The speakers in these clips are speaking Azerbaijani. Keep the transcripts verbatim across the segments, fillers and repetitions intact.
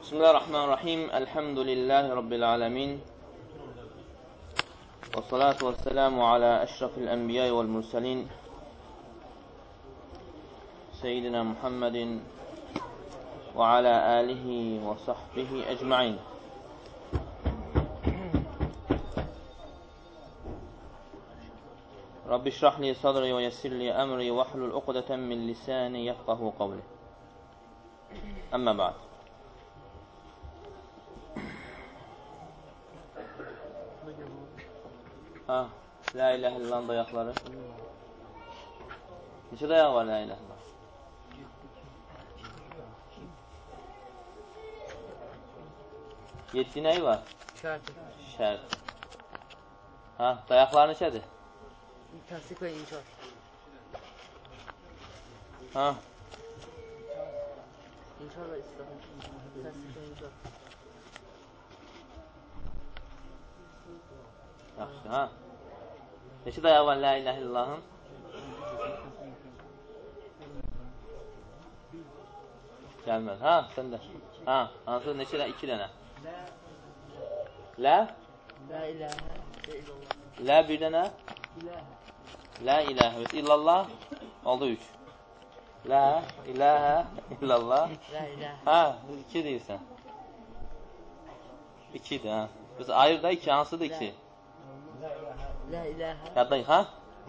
Bismillahirrahmanirrahim. Elhamdülillahi Rabbil alemin. Və salatu və selamu alə əşrafil ənbiyyə vəl mürsəlin. Seyyidina Muhammedin və alə alihi və sahbihi ecmain. Rabbi şrahli sadri və yessirli əmri və hlul uqdətən min lisani yefqahu qavli. Əmmə ba'd. Ha, la ilahe illallah'ın dayaqları. Neçə dayaq var la ilahe illallah? Yeddi nəyi var? Şərt. Şərt. Ha, dayaqlar neçədir? Təsdiq və inkar. Ha. İnkar və islah. Təsdiq və inkar. Yaxşı, ha. Neçə dayaq var la ilahe illallah'ın? Gəlməz, ha, sən də. Ha, hansı neçə dənə? İki dənə. La? La ilahə illallah. La bir dənə? La ilahə illallah. Oldu üç. La ilahə illallah. La ilahə. Ha, iki deyirsən. İkidir, ha. Biz ayır da iki, hansıdır iki? La ilahə. Yaddayıq, ha?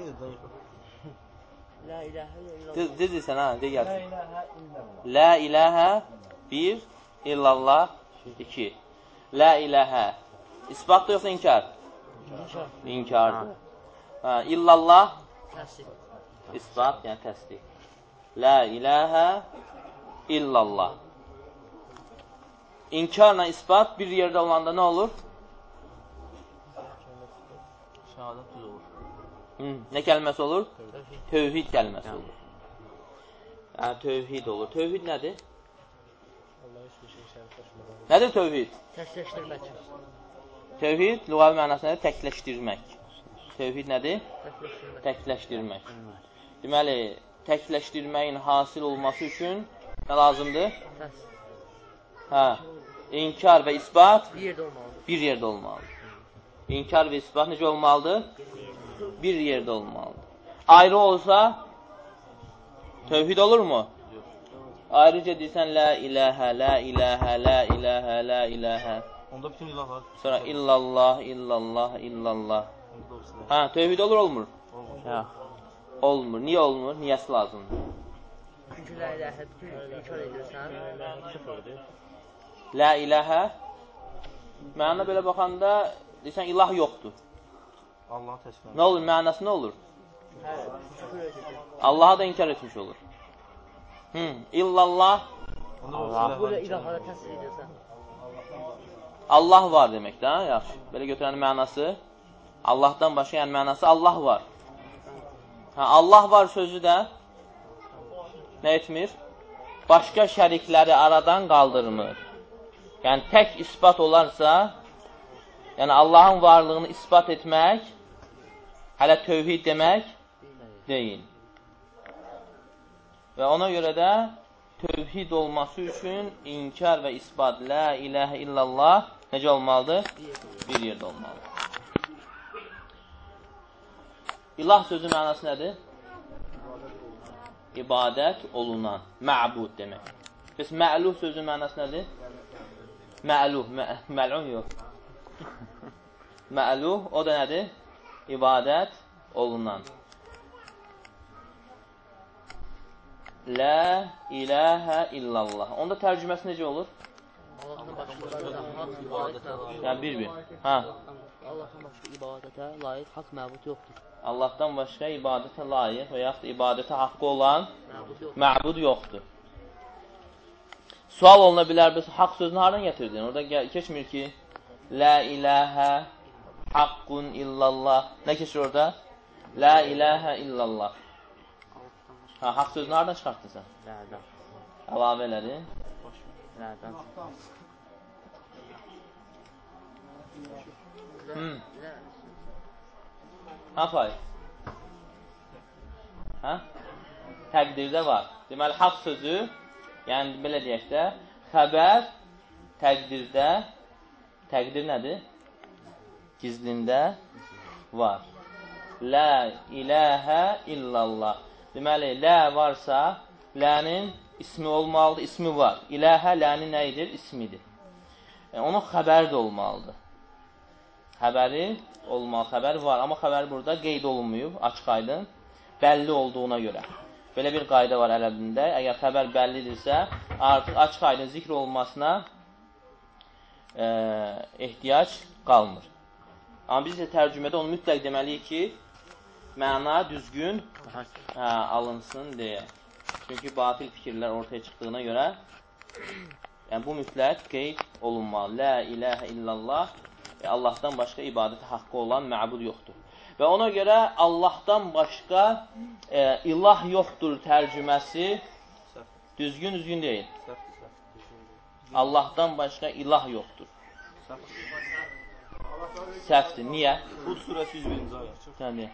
La ilahə illallah. Deyirsən, ha, deyə gəlsin. La ilahə bir, illallah iki. La ilahə. İsbatdır yoxsa inkar? İnkar. İnkardır. Ha, illallah. Təsdiq. İsbat, yəni təsdiq. La ilahə illallah. İnkarla isbat bir yerdə olanda nə olur? Şəhadət düz olur. Hı, nə kəlməsi olur? Tövhid. Tövhid kəlməsi olur. Hə, tövhid olur. Tövhid nədir? Nədir tövhid? Təsdiqləşdirmək. Tövhid lüğəvi mənası nədir? Təkləşdirmək. Tövhid nədir? Təsdiqləşdirmək. Təkləşdirmək. Deməli, təkləşdirməyin hasil olması üçün nə lazımdır? Təsdiq. Hə, inkar və isbat Bir yerdə olmalıdır. bir yerdə olmalıdır. İnkar və isbat necə olmalıdır? Bir yerdə olmalıdır. Ayrı olsa tövhid olurmu? Ayrıca deyirsən la ilahə, la ilahə, la ilahə, la ilahə. Onda bütün ilah var. Sonra illallah, illallah, illallah. Onda da olsun. Ha, tövhid olur, olmur? Olmur. Ya. Olmur. Niyə olmur? Niyəsi lazımdır? Çünki la ilahə bütün inkar edirsən. Sıfırdır. La ilahə mənə belə baxanda deyirsən ilah yoxdur. Allah'a təslim. Nə olur? Mənası nə olur? Hə, küfür edirsən. Allah'a da inkar etmiş olur. Hı, illallah Onda Allah. Burada ilahlara təsdiq edirsən. Allah var demək də, yaxşı. Belə götürənin mənası Allahdan başqa, yəni mənası Allah var. Hə, Allah var sözü də nə etmir? Başqa şərikləri aradan qaldırmır. Yəni tək isbat olarsa, yəni Allahın varlığını isbat etmək hələ tövhid demək deyil. Və ona görə də tövhid olması üçün inkar və isbat la ilahə illallah necə olmalıdır? Bir yerdə olmalıdır. İlah sözü mənası nədir? İbadət olunan, mə'bud demək. Bəs mə'luh sözü mənası nədir? Mə'luh, məl'un yox. Mə'luh, o da nədir? İbadət olunan. La ilahə illallah. Onda tərcüməsi necə olur? Allahdan başqa haqq ibadət məbud. Yəni bir-bir. Ha. Allahdan başqa ibadətə layiq haqq məbud yoxdur. Allahdan başqa ibadətə layiq və yaxud da ibadətə haqqı olan Məbud yoxdur. məbud yoxdur. Sual oluna bilər, biz haqq sözünü haradan gətirdin? Orada keçmir ki, la ilahə haqqun illallah. Nə keçir orada? La ilahə illallah. Ha, haqq sözünü haradan çıxartdın sən? Lədən. Əlavə elədin. Lədən. Hmm. Ha, faiz. Ha? Təqdirdə var. Deməli, haqq sözü, yəni belə deyək də, xəbər təqdirdə, təqdir nədir? Gizlində var. La ilahə illallah. Deməli, lə varsa, lənin ismi olmalıdır, ismi var. İlahə, lənin nə edir? İsmidir. Yəni, onun xəbəri də olmalıdır. Xəbəri olmalı, xəbər var. Amma xəbəri burada qeyd olunmuyub, açıq aydın, bəlli olduğuna görə. Belə bir qayda var ərəbində. Əgər xəbər bəllidirsə, artıq açıq aydın zikr olunmasına e, ehtiyac qalmır. Amma biz də tərcümədə onu mütləq deməliyik ki, məna düzgün hə, alınsın deyə. Çünki batil fikirlər ortaya çıxdığına görə yəni, bu mütləq qeyd olunmalı. La ilahə illallah və Allahdan başqa ibadət haqqı olan məbud yoxdur. Və ona görə Allahdan başqa e, ilah yoxdur tərcüməsi düzgün düzgün deyil. Allahdan başqa ilah yoxdur. Səhvdir. Niyə? Hud surəsi yüz birinci ayə. Yəni.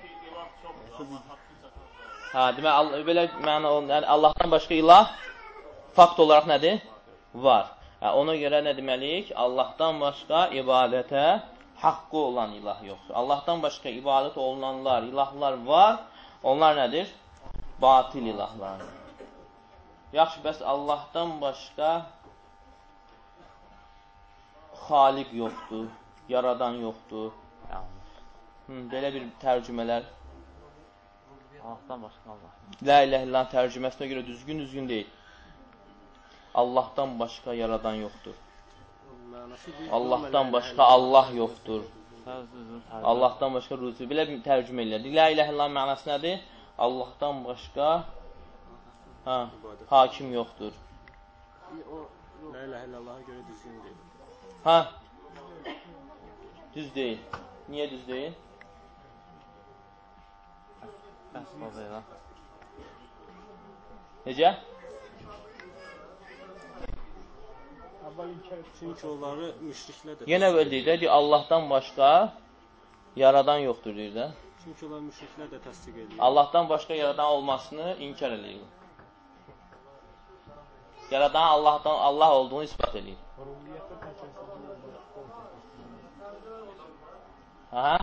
Hə, demək, belə məna yəni, Allahdan başqa ilah fakt olaraq nədir? Var. Hə, ona görə nə deməliyik? Allahdan başqa ibadətə haqqı olan ilah yoxdur. Allahdan başqa ibadət olunanlar, ilahlar var. Onlar nədir? Batil ilahlardır. Yaxşı, bəs Allahdan başqa xaliq yoxdur, yaradan yoxdur. Hı, belə bir tərcümələr. Allahdan başqa Allah. La ilahe illallah tərcüməsinə görə düzgün-düzgün deyil. Allahdan başqa yaradan yoxdur. Allahdan başqa Allah yoxdur. Allahdan başqa ruzi. Belə bir tərcümə edirlər. La ilahe illallah mənası nədir? Allahdan başqa hə, hakim yoxdur. La ilahe illallah'a görə düzgün deyil. Hə? Düz deyil. Niyə düz deyil? Necə? Çünki onları müşriklər də Yenə deyir də, Allahdan başqa yaradan yoxdur deyir də. Çünki onlar müşriklər də təsdiq edir. Allahdan başqa yaradan olmasını inkar edir. Yaradan Allahdan Allah olduğunu isbat edir. Aha.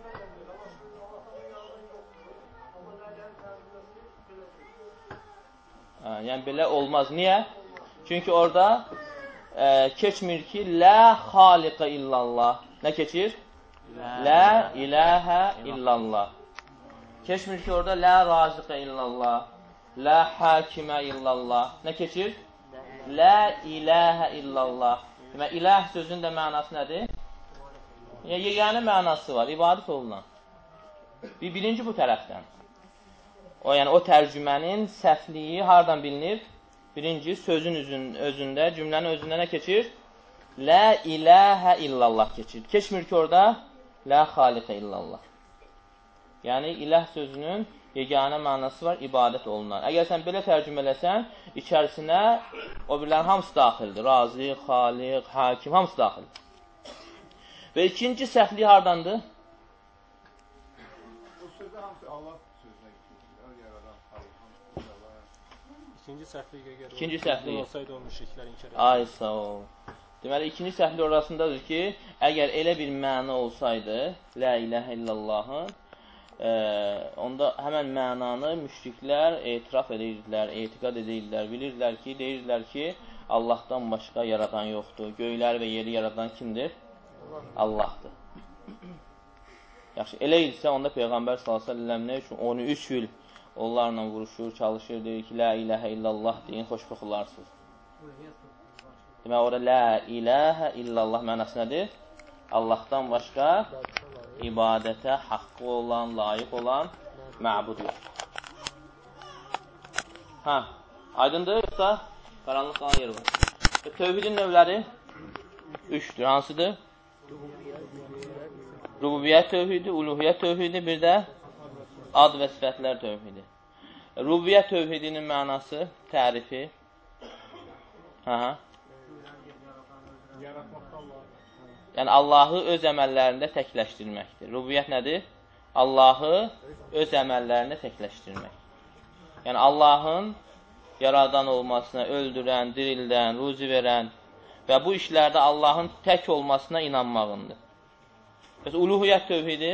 Ha, yəni belə olmaz. Niyə? Çünki orada e, keçmir ki, la xaliqə illallah. Nə keçir? La ilahə illallah. Keçmir ki, orada la raziqə illallah. La hakimə illallah. Nə keçir? La ilahə illallah. Demək, ilah sözünün də mənası nədir? Yeganə mənası var, ibadət olunan. Bir, birinci bu tərəfdən. O, yəni, o tərcümənin səhvliyi hardan bilinir? Birinci, sözün özündə, cümlənin özündə nə keçir? La ilahə illallah keçir. Keçmir ki, orada la xaliqə illallah. Yəni, ilah sözünün yeganə mənası var, ibadət olunan. Əgər sən belə tərcümə eləsən, içərisinə o birlərin hamısı daxildir. Razi, xaliq, hakim, hamısı daxildir. Və ikinci səhvliyi hardandır? İkinci səhvliyə görə. İkinci səhvliyə. Olsaydı o müşriklər inkar edir. Ay, sağ ol. Deməli, ikinci səhvli orasındadır ki, əgər elə bir məna olsaydı, la ilahə illallahın, e, onda həmən mənanı müşriklər etiraf edirdilər, etiqad edirdilər, bilirdilər ki, deyirdilər ki, Allahdan başqa yaradan yoxdur. Göyləri və yeri yaradan kimdir? Allahdır. Yaxşı, elə idisə, onda Peyğəmbər sallallahu əleyhi və səlləm nə üçün on üç il onlarla vuruşur, çalışır, deyir ki, la ilahə illallah deyin, xoşbəxt olarsınız. Demək, orada la ilahə illallah mənası nədir? Allahdan başqa ibadətə haqqı olan, layiq olan məbud yoxdur. Hə, aydındır, yoxsa qaranlıq qalan yeri var. Tövhidin növləri üçdür. Hansıdır? Rububiyyət tövhidi, uluhiyyət tövhidi, bir də ad və sifətlər tövhidi. Rububiyyət tövhidinin mənası, tərifi. Hə. Yəni, Allahı öz əməllərində təkləşdirməkdir. Rububiyyət nədir? Allahı öz əməllərində təkləşdirmək. Yəni, Allahın yaradan olmasına, öldürən, dirildən, ruzi verən və bu işlərdə Allahın tək olmasına inanmağındır. Bəs uluhiyyət tövhidi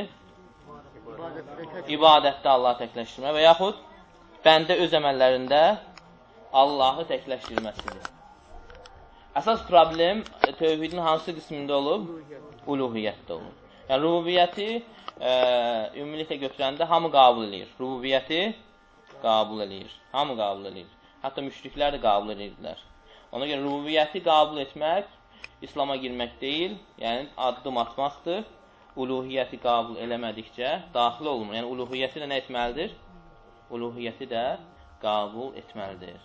ibadətdə Allahı təkləşdirmək və yaxud bəndə öz əməllərində Allahı təkləşdirməsidir. Əsas problem tövhidin hansı qismində olub? Uluhiyyətdə olub. Yəni, rububiyyəti e, ümumiliklə götürəndə hamı qəbul edir. Rububiyyəti qəbul edir. Hamı qəbul edir. Hətta müşriklər də qəbul edirdilər. Ona görə rububiyyəti qəbul etmək İslam'a girmək deyil, yəni addım atmaqdır. Uluhiyyəti qəbul eləmədikcə daxil olmur. Yəni, uluhiyyəti də nə etməlidir? Uluhiyyəti də qəbul etməlidir.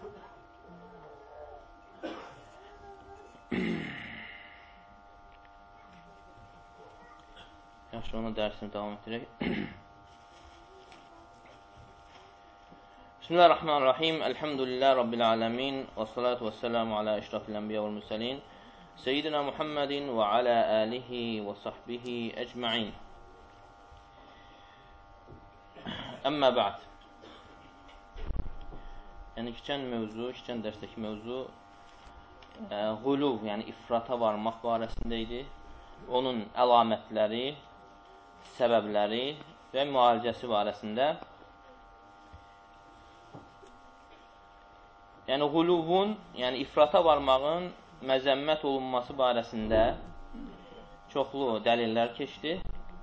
Yaxşı, ona dərsini davam etdirək. Bismillahirrahmanirrahim. Elhamdülillah Rabbil alemin. Və salatu və selamu ala eşrafil enbiya və müsəlin. Seyyidina Muhammedin və alə alihi və sahbihi ecma'in. Əmmə ba'd. Yəni, keçən mövzu, keçən dərsdəki mövzu e, huluv, yəni ifrata varmaq barəsində idi. Onun əlamətləri, səbəbləri və müalicəsi barəsində. Yəni, huluvun, yəni ifrata varmağın məzəmmət olunması barəsində çoxlu dəlillər keçdi.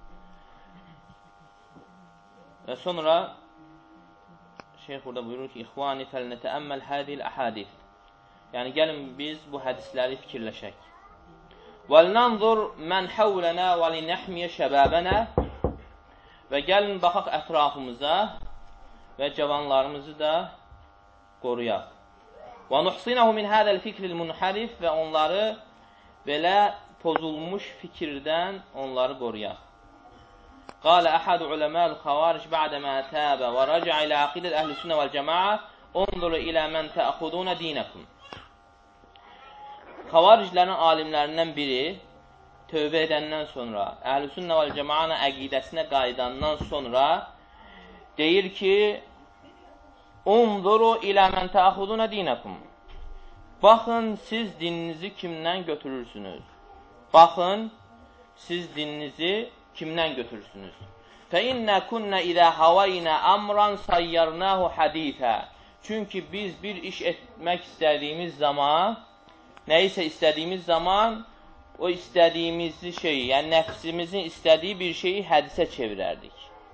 Və sonra şeyh burada buyurur ki, İxvani fəlnətəəmməl hədil əhədif. Yəni, gəlin biz bu hədisləri fikirləşək. وَلْنَنْظُرْ مَنْ حَوْلَنَا وَلِنَحْمِيَ شَبَابَنَا Və gəlin baxaq ətrafımıza və cavanlarımızı da qoruyaq. وَنُحْصِنَهُ مِنْ هَذَا الْفِكْرِ الْمُنْحَرِفِ Və onları belə pozulmuş fikirdən onları qoruyaq. قال أحد علماء الخوارج بعدما تاب ورجع إلى عقيدة أهل السنة والجماعة انظر إلى من تأخذون دينكم Xavariclərin alimlərindən biri tövbə edəndən sonra, Əhl-i Sünnə vəl Cəmaənin əqidəsinə qayıdandan sonra deyir ki, Unzuru ilə mən təəxuduna dinəkum. Baxın, siz dininizi kimdən götürürsünüz? Baxın, siz dininizi kimdən götürürsünüz? Fə innə kunnə idə havaynə amran sayyarnahu hədithə. Çünki biz bir iş etmək istədiyimiz zaman Nəyisə istədiyimiz zaman o istədiyimiz şeyi, yəni nəfsimizin istədiyi bir şeyi hədisə çevirərdik.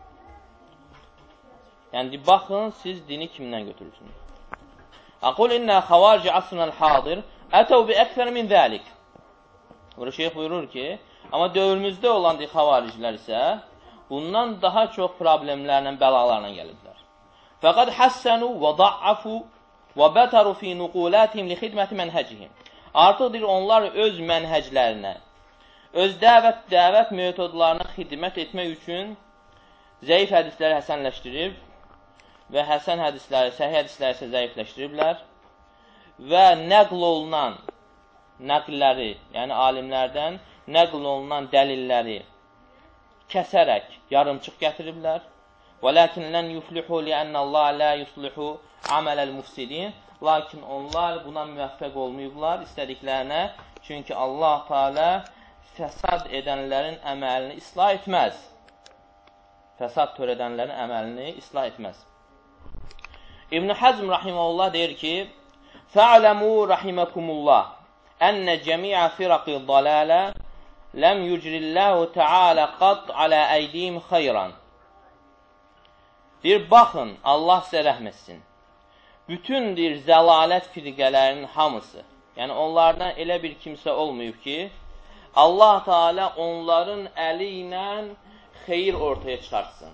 Yəni, baxın, siz dini kimdən götürürsünüz? Aqul innə xavarci asrınəl hadir ətəv bi əksər min zəlik. Burada şeyh buyurur ki, amma dövrümüzdə olan xavaricilər isə bundan daha çox problemlərlə, bəlalarla gəlirlər. Fəqad həssənu və da'afu və bətəru fi nuqulatihim li xidməti mənhəcihim. Artıq deyir, onlar öz mənhəclərinə, öz dəvət, dəvət metodlarına xidmət etmək üçün zəif hədisləri həsənləşdirib və həsən hədisləri, səhih hədisləri isə zəifləşdiriblər və nəql olunan nəqlləri, yəni alimlərdən nəql olunan dəlilləri kəsərək yarımçıq gətiriblər. وَلَكِنْ لَنْ يُفْلِحُوا لِأَنَّ اللّٰهَ لَا يُصْلِحُ عَمَلَ الْمُفْسِدِينَ Lakin onlar buna müvəffəq olmayıblar istədiklərinə, çünki Allah Teala fəsad edənlərin əməlini islah etməz. Fəsad törədənlərin əməlini islah etməz. İbn Hazm rahimehullah deyir ki, "Fa'lamu rahimakumullah enne cemi'a firaqi dalala lem yujrillahu Teala qat ala aydihim xeyran." Deyir, baxın, Allah sizə rəhm etsin. Bütün deyir, zəlalət firqələrinin hamısı, yəni onlardan elə bir kimsə olmayıb ki, Allah Teala onların əli ilə xeyir ortaya çıxartsın.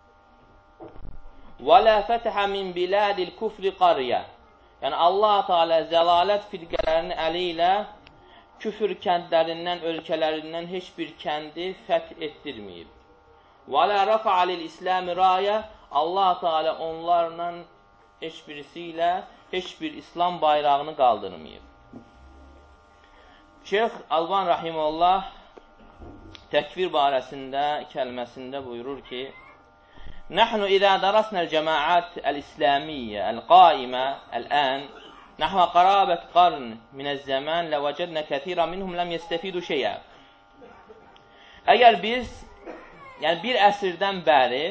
وَلَا فَتَحَ مِنْ بِلَادِ الْكُفْرِ قَرْيَةً Yəni Allah Teala zəlalət firqələrinin əli ilə küfür kəndlərindən, ölkələrindən heç bir kəndi fəth etdirməyib. وَلَا رَفَعَ لِلْإِسْلَامِ رَايَةً Allah Teala onlarla heç birisi ilə heç bir İslam bayrağını qaldırmayıb. Şeyx Alban Rahimullah təkfir barəsində kəlməsində buyurur ki, Nəhnu izə dərasnəl cəmaət əl-İslamiyyə əl-qaimə əl-ən nəhvə qarabət qarn minəz-zəmən ləvəcədnə kətira minhum ləm yəstəfidu şeyə. Əgər biz, yəni bir əsrdən bəri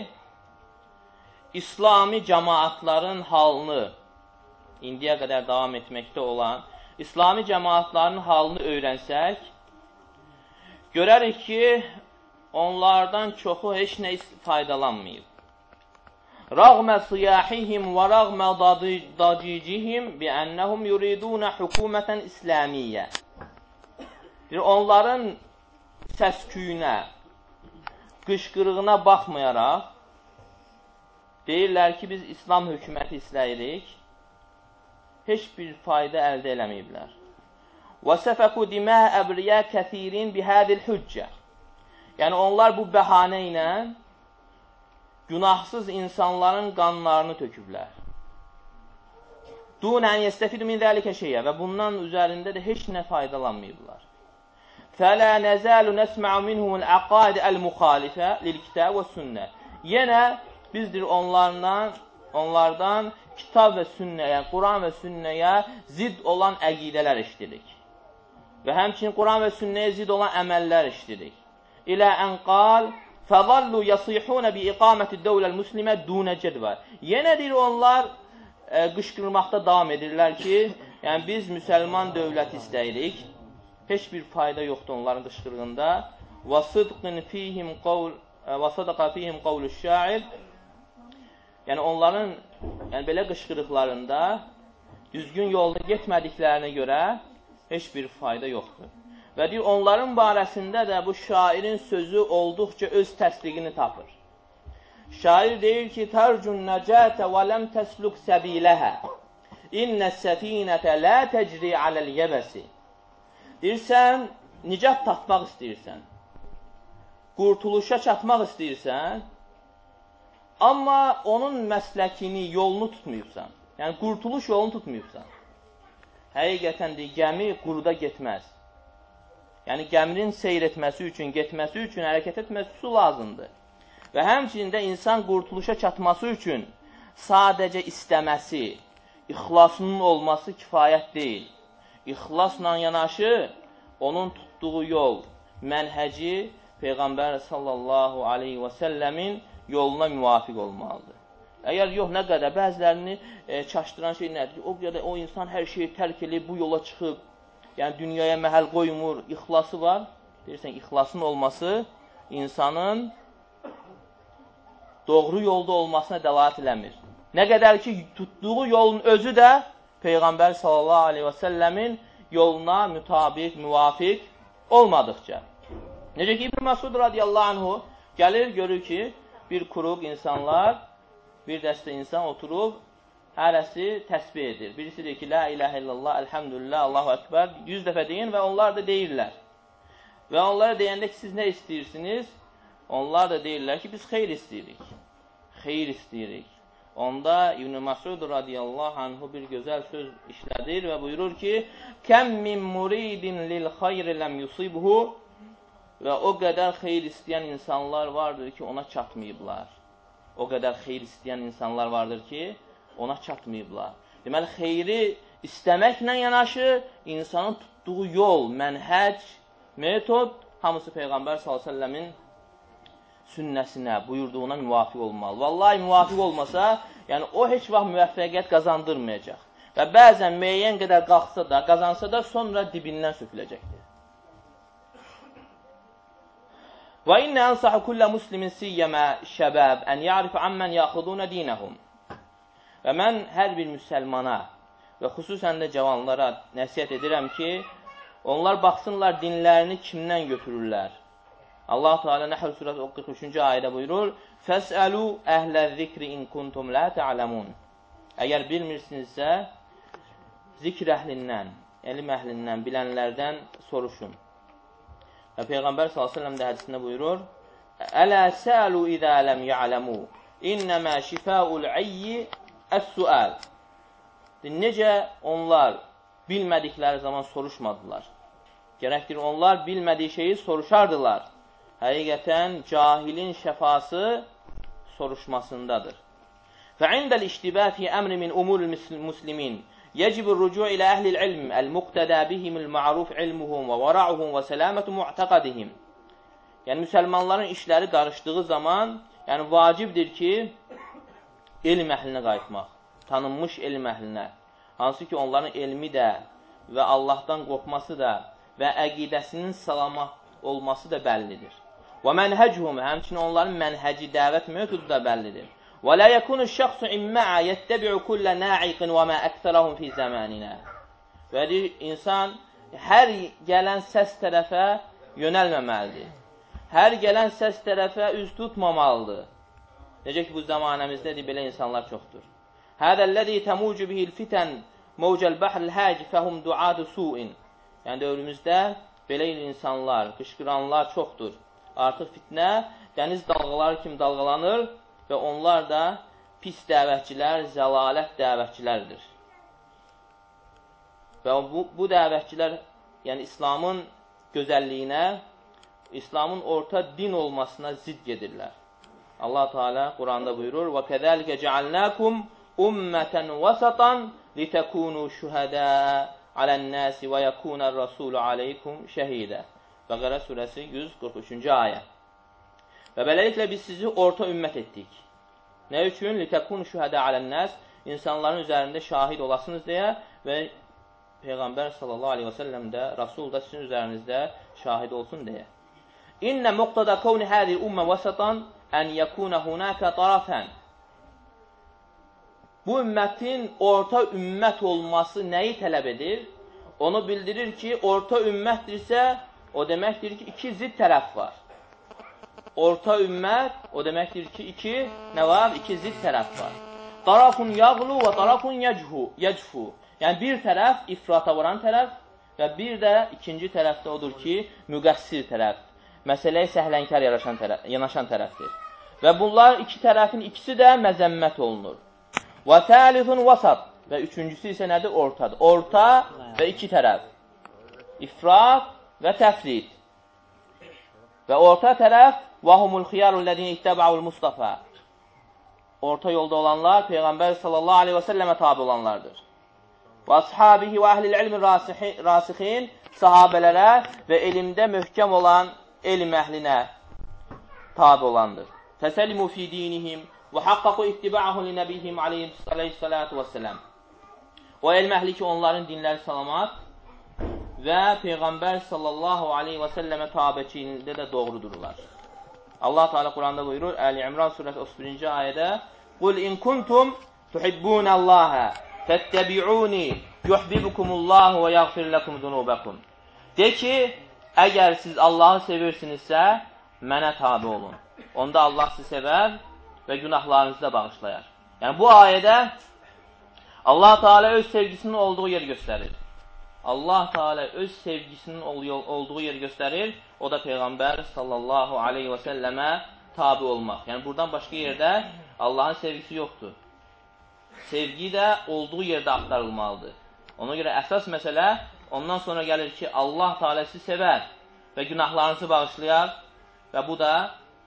İslami cəmaatların halını, indiyə qədər davam etməkdə olan İslami cəmaatların halını öyrənsək, görərik ki, onlardan çoxu heç nə faydalanmayıb. Rəğmə siyahihim və rəğmə dacicihim biənnəhum yuridunə hükümətən İslamiyyə. Onların səsküyünə, qışqırığına baxmayaraq, deyirlər ki, biz İslam hökuməti istəyirik, heç bir fayda əldə eləməyiblər. وَسَفَكُ دِمَاءَ أَبْرِيَا كَثِيرٍ بِهَذِي الْحُجَّةِ. Yəni, onlar bu bəhanə ilə günahsız insanların qanlarını töküblər. دُونَ أَنْ يَسْتَفِدُ مِنْ ذَلِكَ شَيْئًا. Və bundan üzərində də heç nə faydalanmayıblar. فَلَا نَزَالُ نَسْمَعُ مِنْهُمُ الْعَقَائِدِ الْمُخَالِفَةِ لِلْكِتَابِ وَالسُنَّةِ. Yenə bizdir onlardan, onlardan kitab və sünnəyə, Quran və sünnəyə zid olan əqidələr işlədik. Və həmçinin Quran və sünnəyə zid olan əməllər işlədik. İlə ən qal, fəzallu yasihunə bi iqaməti dəvləl muslimə dunə cədvə. Yenə deyir, onlar e, qışqırmaqda davam edirlər ki, yəni biz müsəlman dövlət istəyirik. Heç bir fayda yoxdur onların qışqırığında. Və sıdqın fihim qavl, və sadaqa fihim qavlu şair. Yəni onların yəni belə qışqırıqlarında düzgün yolda getmədiklərinə görə heç bir fayda yoxdur. Və deyir, onların barəsində də bu şairin sözü olduqca öz təsdiqini tapır. Şair deyir ki, tərcun nəcətə və ləm təsluk səbiləhə innə səfinətə lə təcri aləl yəbəsi. Deyir, sən nicat tapmaq istəyirsən, qurtuluşa çatmaq istəyirsən, amma onun məsləkini, yolunu tutmayıbsan. Yəni, qurtuluş yolunu tutmayıbsan. Həqiqətən deyir, gəmi quruda getməz. Yəni, gəminin seyr etməsi üçün, getməsi üçün, hərəkət etməsi su lazımdır. Və həmçində insan qurtuluşa çatması üçün sadəcə istəməsi, ixlasının olması kifayət deyil. İxlasla yanaşı, onun tutduğu yol, mənhəci Peyğəmbər sallallahu aleyhi və səlləmin yoluna müvafiq olmalıdır. Əgər yox, nə qədər bəzilərini e, çaşdıran şey nədir? O qədər o insan hər şeyi tərk edib, bu yola çıxıb, yəni dünyaya məhəl qoymur, ixlası var. Deyirsən, ixlasın olması insanın doğru yolda olmasına dəlalət eləmir. Nə qədər ki, tutduğu yolun özü də Peyğəmbər sallallahu aleyhi və səlləmin yoluna mütabiq, müvafiq olmadıqca. Necə ki, İbn Məsud radiyallahu anhu gəlir, görür ki, bir qrup insanlar, bir dəstə insan oturub, hərəsi təsbih edir. Birisi deyir ki, la ilahə illallah, elhamdülillah, Allahu Ekber, yüz dəfə deyin və onlar da deyirlər. Və onlara deyəndə ki, siz nə istəyirsiniz? Onlar da deyirlər ki, biz xeyr istəyirik. Xeyr istəyirik. Onda İbn Məsud radiyallahu anhu bir gözəl söz işlədir və buyurur ki, kəm min muridin lil xayri ləm yusibhu. Və o qədər xeyr istəyən insanlar vardır ki, ona çatmayıblar. O qədər xeyr istəyən insanlar vardır ki, ona çatmayıblar. Deməli, xeyri istəməklə yanaşı, insanın tutduğu yol, mənhəc, metod, hamısı Peyğəmbər sallallahu əleyhi və səlləmin sünnəsinə, buyurduğuna müvafiq olmalı. Vallahi müvafiq olmasa, yəni o heç vaxt müvəffəqiyyət qazandırmayacaq. Və bəzən müəyyən qədər qalxsa da, qazansa da, sonra dibindən söküləcəkdir. Və innə ənsahu kullə muslimin siyyəmə şəbəb ən ya'rif ammən yaxudunə dinəhum. Və mən hər bir müsəlmana və xüsusən də cavanlara nəsiyyət edirəm ki, onlar baxsınlar dinlərini kimdən götürürlər. Allah Teala Nəhl surəsi qırx üçüncü ayədə buyurur: "Fəsəlu əhlə-zikri in kuntum la ta'lamun." Əgər bilmirsinizsə, zikr əhlindən, elm əhlindən, bilənlərdən soruşun. Və Peyğəmbər sallallahu əleyhi və səlləm də hədisində buyurur: "Ələ səlu izə ləm ya'lamu, innəmə şifəul ayyi əs-sual." Necə onlar bilmədikləri zaman soruşmadılar. Gərəkdir onlar bilmədiyi şeyi soruşardılar. Həqiqətən cahilin şəfası soruşmasındadır. فَعِنْدَ الْاِشْتِبَا فِي أَمْرِ مِنْ اُمُورِ الْمُسْلِمِينَ يجب الرجوع إلى أهل العلم المقتدى بهم المعروف علمهم وورعهم وسلامة معتقدهم. Yəni, müsəlmanların işləri qarışdığı zaman, yəni, vacibdir ki, elm əhlinə qayıtmaq, tanınmış elm əhlinə. Hansı ki, onların elmi də və Allahdan qorxması da və əqidəsinin salamat olması da bəllidir. Və mənhəchum, həmçinin onların mənhəci dəvət metodu da bəllidir. Və la yakunu şəxsu imma'a yettabi'u kullu na'iqin və ma aktharuhum fi zamanina. Və insan hər gələn səs tərəfə yönəlməməlidir. Hər gələn səs tərəfə üz tutmamalıdır. Necə ki, bu zamanəmizdədir, belə insanlar çoxdur. Hədəlləzi təmucu bihil fitən mevcəl bəhril həc fəhum duadu su'in. Yəni, dövrümüzdə belə insanlar, qışqıranlar çoxdur. Artıq fitnə dəniz dalğaları kimi dalğalanır və onlar da pis dəvətçilər, zəlalət dəvətçilərdir. Və bu, bu dəvətçilər, yəni İslamın gözəlliyinə, İslamın orta din olmasına zidd gedirlər. Allah Teala Quranda buyurur: "Və kəzəlikə cealnakum ummeten vasatan litekunu şuhada alan-nasi və yekunar-rasulu aleykum şəhidə." Bəqərə surəsi yüz qırx üçüncü ayə. Və beləliklə biz sizi orta ümmət etdik. Nə üçün? Litekunu şuhada alan-nas, insanların üzərində şahid olasınız deyə və Peyğəmbər sallallahu aleyhi və səlləm də, Rasul da sizin üzərinizdə şahid olsun deyə. İnnə muqtada kavni hədi ümmə vasatan ən yəkuna hunaka tarafən. Bu ümmətin orta ümmət olması nəyi tələb edir? Onu bildirir ki, orta ümmətdirsə, o deməkdir ki, iki zidd tərəf var. Orta ümmət, o deməkdir ki, iki, nə var? İki zidd tərəf var. Tarafun yağlu və tarafun yəcfu. Yəni, bir tərəf ifrata vuran tərəf və bir də ikinci tərəfdə odur ki, müqəssir tərəf. Məsələyə səhlənkar tərəf, yanaşan tərəfdir. Və bunlar iki tərəfin ikisi də məzəmmət olunur. Və təlithun vasat. Və üçüncüsü isə nədir? Ortadır. Orta və iki tərəf. İfrat və təfrid. Və orta tərəf vahumul xiyarul-ləzini ittəba'ul Mustafa. Orta yolda olanlar Peyğəmbər sallallahu aleyhi və səlləmə tabi olanlardır. Və ashabihi və əhlil ilmi rasixin, sahabələrə və elmdə möhkəm olan elm əhlinə tabi olandır. Təsəllimu fi dinihim və haqqaqu ittiba'ahu li nəbihim aleyhissalatu vesselam. O elm əhli ki, onların dinləri salamat və Peyğəmbər sallallahu aleyhi və səlləmə tabiçiliyində də doğrudurlar. Allah Teala Quranda buyurur, Əli İmran surəsi otuz birinci ayədə: "Qul in kuntum tuhibbunallaha fəttəbi'uni yuhibbukumullahu və yaghfir lakum zunubakum." De ki, əgər siz Allahı sevirsinizsə, mənə tabi olun. Onda Allah sizi sevər və günahlarınızı da bağışlayar. Yəni, bu ayədə Allah Teala öz sevgisinin olduğu yer göstərir. Allah Teala öz sevgisinin olduğu yer göstərir. O da Peyğəmbər sallallahu aleyhi və səlləmə tabi olmaq. Yəni, buradan başqa yerdə Allahın sevgisi yoxdur. Sevgi də olduğu yerdə axtarılmalıdır. Ona görə əsas məsələ ondan sonra gəlir ki, Allah Teala sizi sevər və günahlarınızı bağışlayar və bu da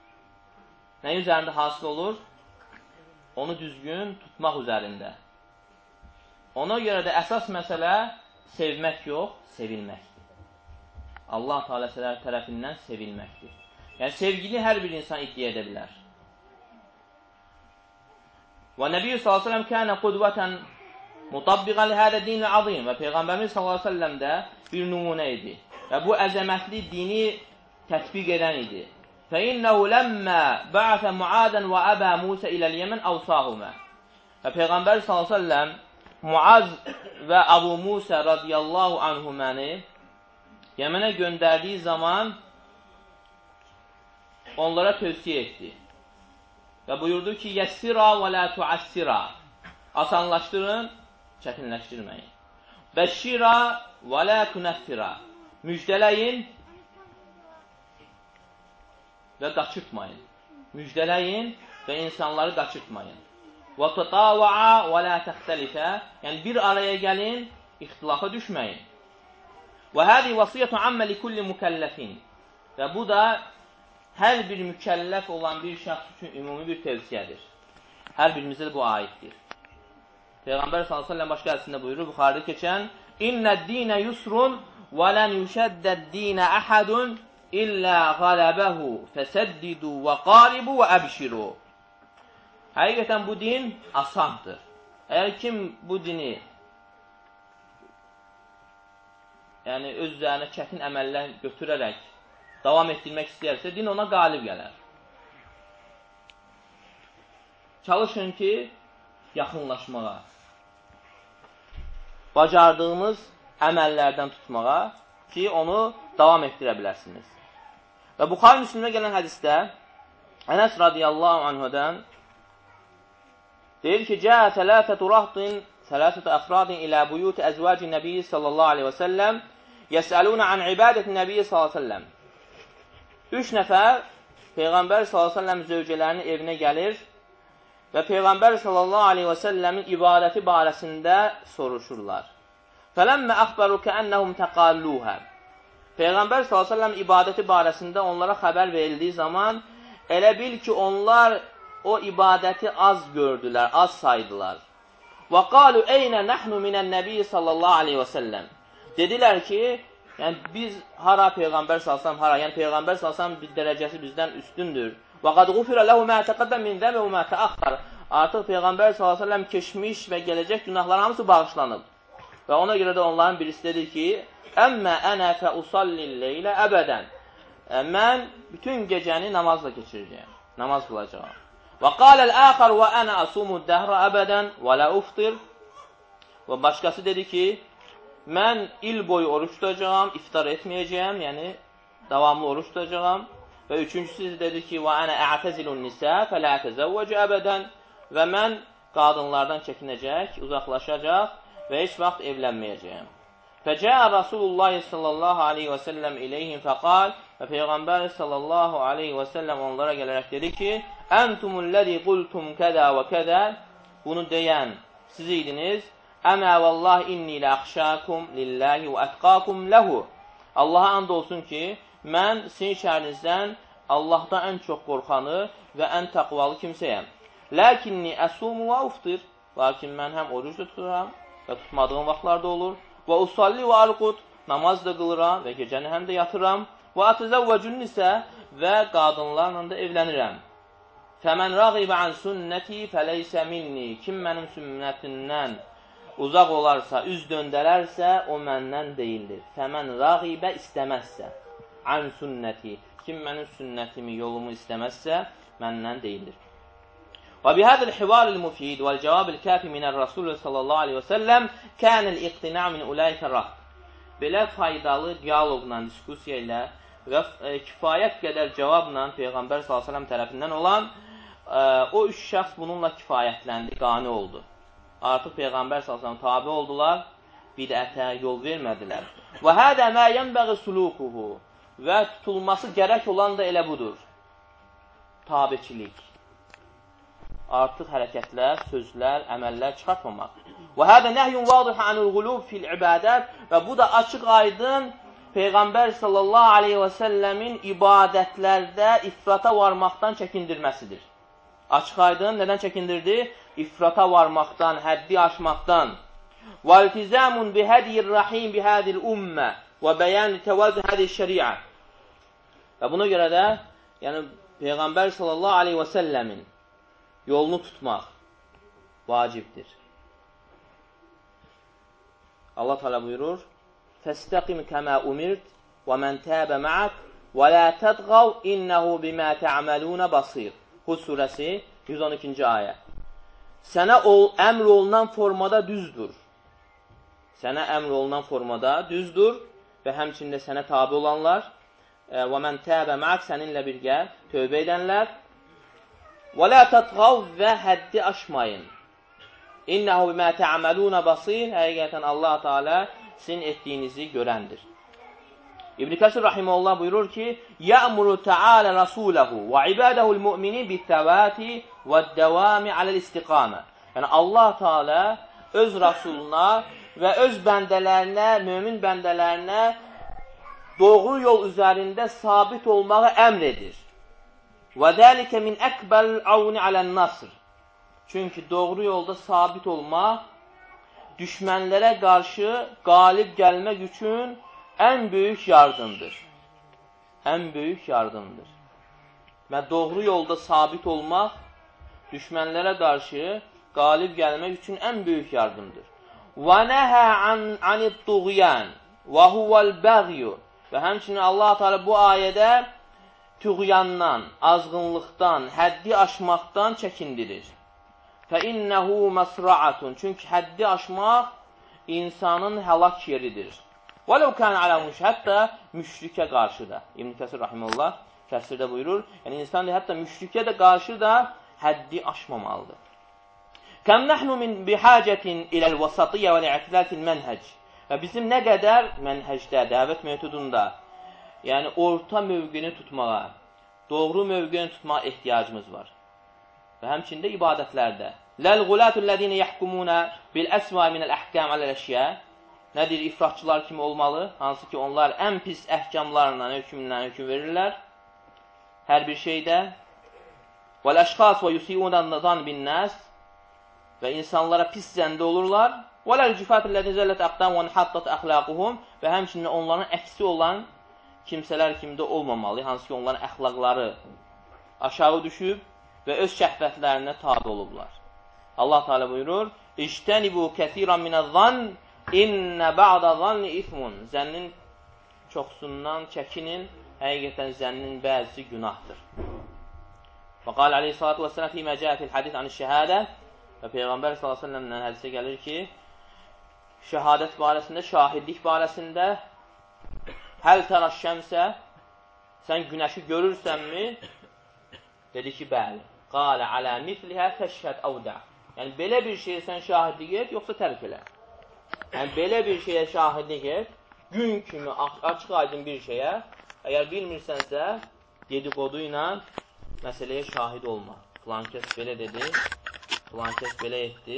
nə üzərində hasil olur? Onu düzgün tutmaq üzərində. Ona görə də əsas məsələ sevmək yox, sevilməkdir. Allah Teala tərəfindən sevilməkdir. Yəni, sevgini hər bir insan iddia edə bilər. Və Nəbi sallallahu aleyhi ve sellem kənə qudvətən mutabbiqən lihədə dinil azim. Və Peyğəmbərimiz sallallahu aleyhi ve sellem də bir nümunə idi. Və bu əzəmətli dini tətbiq edən idi. Fəinnəhu ləmmə bə'ətə Muadən və əbə Musə iləl Yəmən əvsahumə. Və Peyğəmbər sallallahu aleyhi ve sellem Muaz və Əbu Musə radiyallahu anhuməni Yəmənə göndərdiyi zaman onlara tövsiyə etdi. Və buyurdu ki, yəssira və lə tuassira. Asanlaşdırın, çətinləşdirməyin. Bəşşira və lə tunəffira. Müjdələyin və qaçırtmayın. Müjdələyin və insanları qaçırtmayın. Və tutava'a və lə təxtəlifə. Yəni, bir araya gəlin, ixtilafa düşməyin. Və hədi vasiyyətun ammə li kulli mükəlləfin. Və bu da hər bir mükəlləf olan bir şəxs üçün ümumi bir tövsiyədir. Hər birimizə bu aiddir. Peyğəmbər sallallahu əleyhi və səlləm başqa hədisində buyurur, Buxaridə keçən: "İnnəd-dinə yusrun və lən yuşəddəd-dinə əhədun illə qələbəhu, fəsəddidu və qaribu və əbşiru." Həqiqətən bu din asandır. Əgər kim bu dini yəni öz üzərinə çətin əməllər götürərək davam etdirmək istəyərsə, din ona qalib gələr. Çalışın ki, yaxınlaşmağa, bacardığımız əməllərdən tutmağa ki, onu davam etdirə bilərsiniz. Və Buxari Müslimdə gələn hədisdə Ənəs radiyallahu anhudan deyir ki, Cəə tələtətü rahdin, tələtətü əfradin ilə buyuti əzvacin nəbiyyi sallallahu aleyhi və səlləm yəsəlunə an ibadətin nəbiyyi sallallahu aleyhi və səlləm. Üç nəfər Peyğəmbər sallallahu aleyhi və səlləm zövcələrinin evinə gəlir və Peyğəmbər sallallahu aleyhi və səlləmin ibadəti barəsində soruşurlar. Fələmmə əxbəru kəənnəhum təqalluhə. Peyğəmbər sallallahu əleyhi və səlləm ibadəti barəsində onlara xəbər verildiyi zaman elə bil ki, onlar o ibadəti az gördülər, az saydılar. Və qalu eynə nəhnu minən-nəbi sallallahu əleyhi və səlləm. Dedilər ki, yəni biz hara Peyğəmbər sallallahu əleyhi və səlləm hara, yəni Peyğəmbər sallallahu əleyhi və səlləm bir dərəcəsi bizdən üstündür. Və qad ğufira lehu ma taqaddam min zəmi və ma təəxxar. Artıq Peyğəmbər sallallahu əleyhi və səlləm keçmiş və gələcək günahların hamısı bağışlanıb. Və ona görə də onların birisi dedi ki, əmmə ənə fə usallil-leylə əbədən. Mən bütün gecəni namazla keçirəcəyəm, namaz qılacağım. Və qaləl-əxər və ənə asumud-dəhrə əbədən və lə uftir. Və başqası dedi ki, mən il boyu oruç tutacağam, iftar etməyəcəyəm, yəni davamlı oruç tutacağam. Və üçüncüsü dedi ki, və ənə ə'təzilun-nisə fələ təzəvvəcə əbədən. Və mən qadınlardan çəkinəcək, uzaqlaşacaq və heç vaxt evlənməyəcəyəm. Fəcəə Rasulullah sallallahu aleyhi və səlləm iləyhim fəqal və Peyğəmbər sallallahu aleyhi və səlləm onlara gələrək dedi ki, Əntumulləzi qultum kədə və kədə. Bunu deyən siz idiniz. Əmə vallahi inni ləxşakum lillahi və ətqakum ləhu. Allaha and olsun ki, mən sizin şərinizdən Allahdan ən çox qorxanı və ən təqvalı kimsəyəm. Ləkinni əsumu və uftir. Lakin mən həm oruc da tuturam və tutmadığım vaxtlarda olur. Və usalli və arqud. Namaz da qılıram və gecəni həm də yatıram. Və atəzəvvəcün nisə və qadınlarla da evlənirəm. Fəmən rəğibə ən sünnəti fələysə minni. Kim mənim sünnətindən uzaq olarsa, üz döndərərsə, o məndən deyildir. Fəmən rəğibə istəməzsə, ən sünnəti. Kim mənim sünnətimi, yolumu istəməzsə, məndən deyildir. Və bihədəl hivaril mufid vəl cəvabil kəfi minər Rasulü sallallahu aleyhi və səlləm kənəl iqtina min ulaykə rahd. Belə faydalı diyaloqla, diskusiya ilə və kifayət qədər cavabla Peyğəmbər sallallahu aleyhi və səlləm tərəfindən olan o üç şəxs bununla kifayətləndi, qani oldu. Artıq Peyğəmbər sallallahu əleyhi və səlləm tabe oldular, bidətə yol vermədilər. Və hədə mə yənbəği sulukuhu. Və tutulması gərək olan da elə budur. Tabeçilik. Artıq hərəkətlər, sözlər, əməllər çıxartmamaq. Və hədə nəhyun vadihə anul qulub fil ibadət. Və bu da açıq aydın Peyğəmbər sallallahu aleyhi və səlləmin ibadətlərdə ifrata varmaqdan çəkindirməsidir. Açıq aydın nədən çəkindirdi? İfrata varmaqdan, həddi aşmaqdan. وَالْتِزَامٌ بِهَدِيِ الرَّحِيمِ بِهَذِي الْأُمَّةِ وَبَيَانِ تَوَازُنِ هَذِي الشَّرِيعَةِ. Və buna görə də, yəni Peyğəmbər sallallahu aleyhi və səlləmin yolunu tutmaq vacibdir. Allah Teala buyurur: "Fəstəqim kəmə umirt və mən təbə ma'ak və la tədğav innehu bimə tə'malun basir." Hud surəsi yüz on ikinci ayə. Sənə ol, əmr olunan formada düzdür. Sənə əmr olunan formada düzdür və həmçində sənə tabi olanlar və mən təbə ma'ak səninlə birgə tövbə edənlər və la tədğav və həddi aşmayın. İnnehu bimə tə'malun basir. Həqiqətən Allah Teala sizin etdiyinizi görəndir. İbn Kəsir rahimehullah buyurur ki: "Ya'muru Teala rasulehu və ibadehul mu'minin bit-tavati ve'd-davami alel-istiqamə." Yəni Allah Teala öz rasuluna və öz bəndələrinə, mömin bəndələrinə doğru yol üzərində sabit olmağı əmr edir. Və zəlikə min əkbəl avni alə'n-nasr. Çünki doğru yolda sabit olmaq düşmənlərə qarşı qalib gəlmək üçün ən böyük yardımdır. Ən böyük yardımdır. Və doğru yolda sabit olmaq, düşmənlərə qarşı qalib gəlmək üçün ən böyük yardımdır. وَنَهَا عَنِ الطُّغْيَانِ وَهُوَ الْبَغْيُ Və həmçinin Allah Teala bu ayədə tüğyandan, azğınlıqdan, həddi aşmaqdan çəkindirir. فَإِنَّهُ مَسْرَعَةٌ Çünki həddi aşmaq insanın həlak yeridir. وَلَوْ كَانَ عَلَى مُشْرِكَ Hətta müşrikə qarşı da. İbn Kəsir rahimehullah təfsirdə buyurur. Yəni insan da hətta müşrikə də qarşı da həddi aşmamalıdır. Kəm nəhnu min bihacetin iləl vasatiyyə və li'tilatil mənhəc. Və bizim nə qədər mənhəcdə, dəvət metodunda, yəni orta mövqini tutmağa, doğru mövqini tutmağa ehtiyacımız var. Və həmçində ibadətlərdə. Ləl-gulatul-ləzine yahkumuna bil-əsva minəl-əhkam aləl-əşyə. Nədir? İfratçılar kimi olmalı. Hansı ki, onlar ən pis əhkamlarla, hökümlə höküm verirlər. Hər bir şeydə. Vəl-əşxas və yusiyyunan bin-nəs Və insanlara pis zəndə olurlar. Vəl-cüfat-ləzine zəllət əqdam və nəhaddat əxlaquhum Və həmçinin onların əksi olan kimsələr kimdə olmamalı. Hansı ki, onların əxlaqları aşağı düşüb və öz şəhvətlərinə tabi olublar. Allah Teala buyurur, İctənibu kəsiran minəz-zann İnnə ba'da zanni ismun Zənnin çoxsundan çəkinin, həqiqətən zənnin bəzisi günahdır. Və qal aleyhissalatu vesselam fîmə cəə fil hadis anişşəhədə Və Peyğəmbər sallallahu əleyhi və səlləmdən hədisə gəlir ki, şəhadət barəsində, şahidlik barəsində həl tərəşşəmsə sən günəşi görürsənmi? Dedi ki, bəli. Qalə alə mislihə fəşhəd əvdə Yəni, belə bir şeyə sən şahidlik et, yoxsa tərk elə. Yəni, belə bir şeyə şahidlik et, gün kimi açıq aydın bir şeyə, əgər bilmirsənsə, dedikodu ilə məsələyə şahid olma. Filan kəs belə dedi, filan kəs belə etdi.